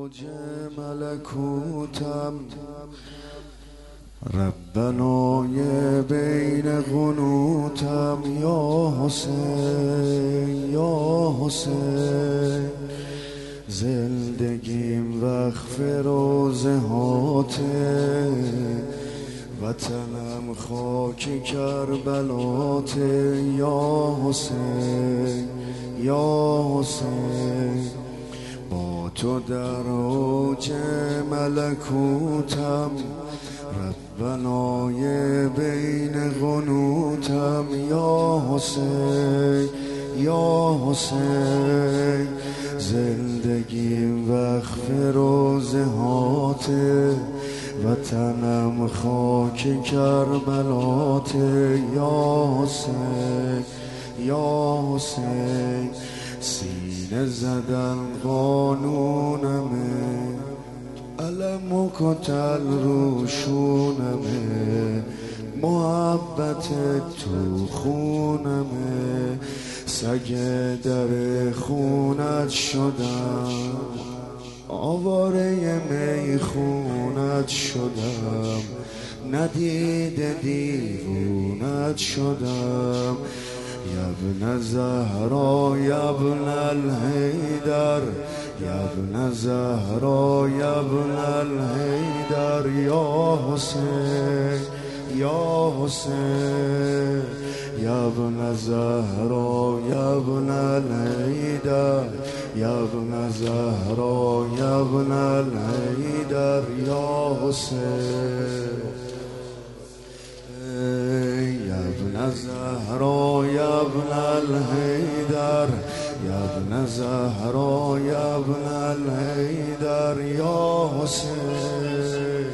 اوج ملکوتم، ربنای بین قنوتم. یا حسین یا حسین، زندگیم وقف روزه هاته، وطنم خاک کربلاته. یا حسین یا حسین، با تو در اوج ملکوتم، ربنای بین قنوتم. یا حسین یا حسین، زندگیم وقف روزه هاته، وطنم خاک کربلاته. یا حسین یا حسین، سینه زدن قانونمه، علم و کتل روشونمه، محبت تو خونمه، سگ در خونت شدم، آواره می خونت شدم، ندیده دیوونت شدم. یبن زهرا یبن الحیدر، یبن زهرا یبن الحیدر. یا حسین یا حسین، یبن زهرا یبن الحیدر، یبن زهرا یبن الحیدر. یا حسین یبن زهرا یبن الحیدر، یبن زهرا یبن الحیدر. یا حسین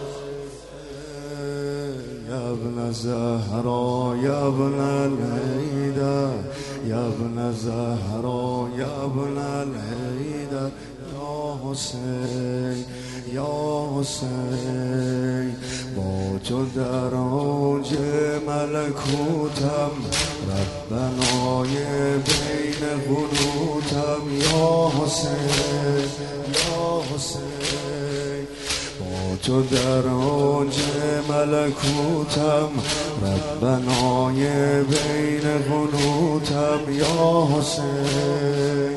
یبن زهرا یبن الحیدر، یبن زهرا یبن الحیدر. یا حسین یا حسین، با تو در اوج ملکوتم، ربنای بین قنوتم. یا حسین یا حسین، با تو در اوج ملکوتم، ربنای بین قنوتم. یا حسین،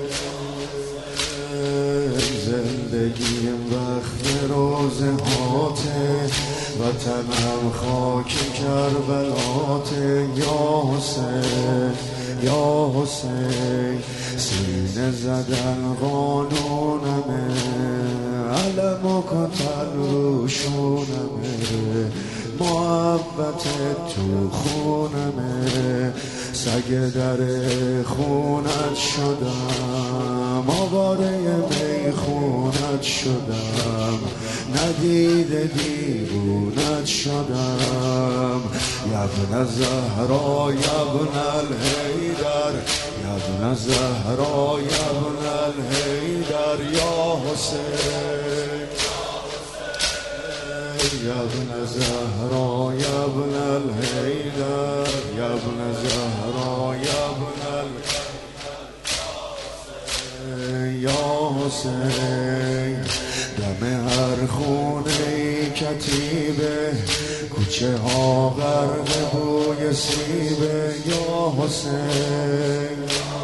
زندگیم وقت روزه هاته، وطنم خاک کربلاته. یا حسین یا حسین، سینه زدن قانونمه، علم و کتل روشونمه، محبت تو خونمه، سگ در خونت شدم، آواره می خونت شدم، ندیده دیوونت شدم. یبن زهرا یبن الحیدر، یبن زهرا یبن الحیدر. یا حسین یبن زهرا یبن الحیدر، یبن زهرا یبن الحیدر. یا حسین، دم هر خونه کتیبه، کوچه ها غرق بوی سیبه. یا حسین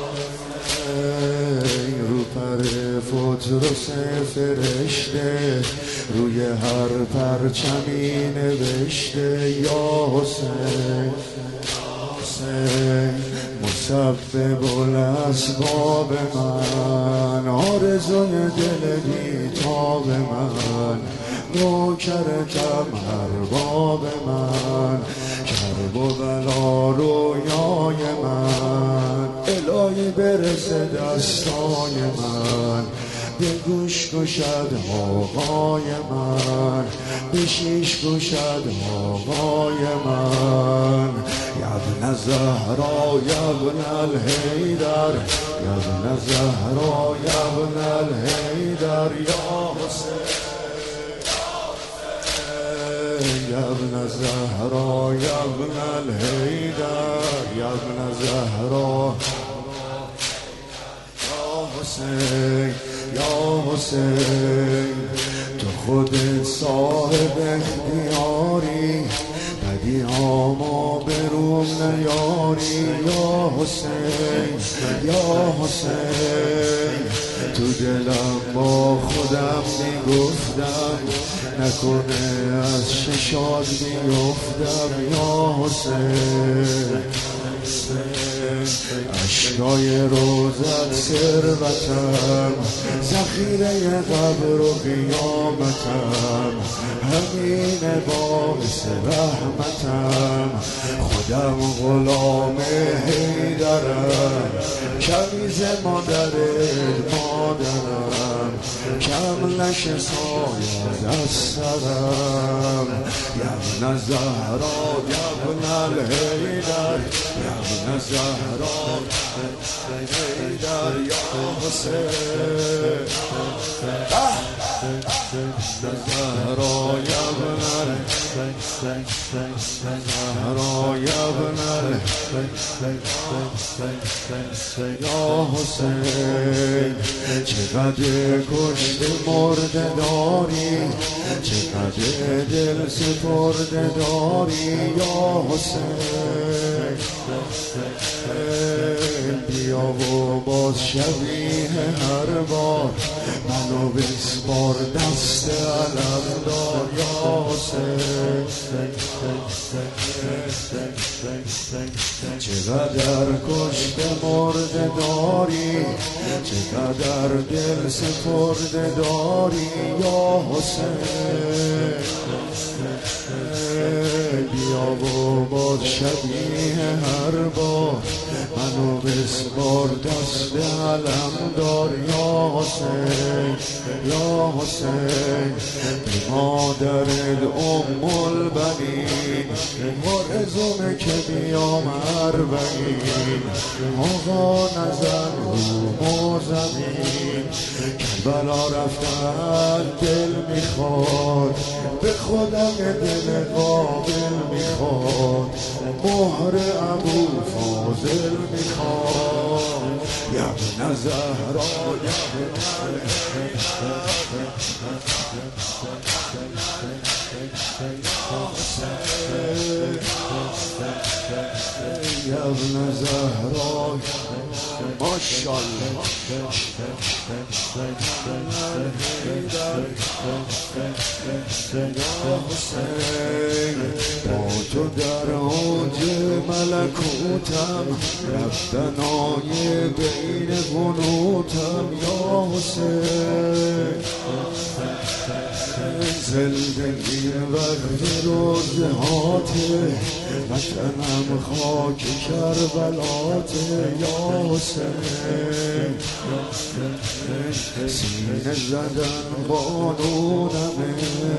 رو پر فطرس فرشته، روی هر پرچمی نوشته. یا حسین حسین، مسبب الاسباب من، آرزوی دل بیتاب من، نوکرتم ارباب من، کرب و بلا رویای من، الهی برسه دستای من، به گوش گشد آقای من، به شیش گشد آقای من. یبن زهرا یبن الحیدر، یبن زهرا یبن الحیدر. یا حسین یبن زهرا یبن الحیدر، یبن زهرا. یا حسین یا حسین تو خودت صاحب اختیاری بدی ها ما به روم نیاری یا حسین یا حسین تو دلم با خودم میگفتم نکنه از ششاد بیفتم یا حسین اشکای روزت ثروتم ذخیره قبر و قیامتم همین باعث رحمتم خودم غلام حیدرم کمیز مادرت مادرم کم نشه سایه از سرم یبن زهرا یبن الحیدر یبن زهرا حیدر یا حسین زهرا یبن زهرا یبن یا حسین چقدر کشته مرده داری چقدر دل سپرده داری یا حسین بیا و باز شبیه هر بار منو بسپار دست علمدار یا حسین چقدر کشته مرده داری چقدر دل سپرده داری یا حسین بیا و باز شبیه هر بار منو بسپار دست علمدار یا حسین یا حسین به مادرت البنین آرزومه که بیام اربعین آقا نزن روم و زمین کربلا رفتن دل میخواد به خودم دل قابل میخواد مهر ابو فاضل میخواد یبن زهرا یبن زهرا ماشاءالله با تو در اوج ملکوتم رفتنای بین قنوتم یا حسین زندگی وقت روزهاته وطنم خاک کربلاته یا حسین سینه زدن قانونمه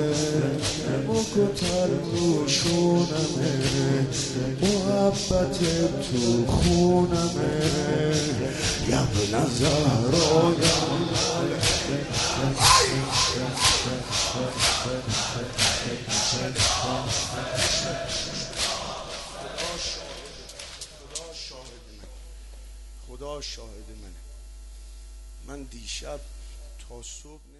مکتر روشونمه محبت تو خونمه یبن زهرا خدا شاهد منه من دیشب تا صبح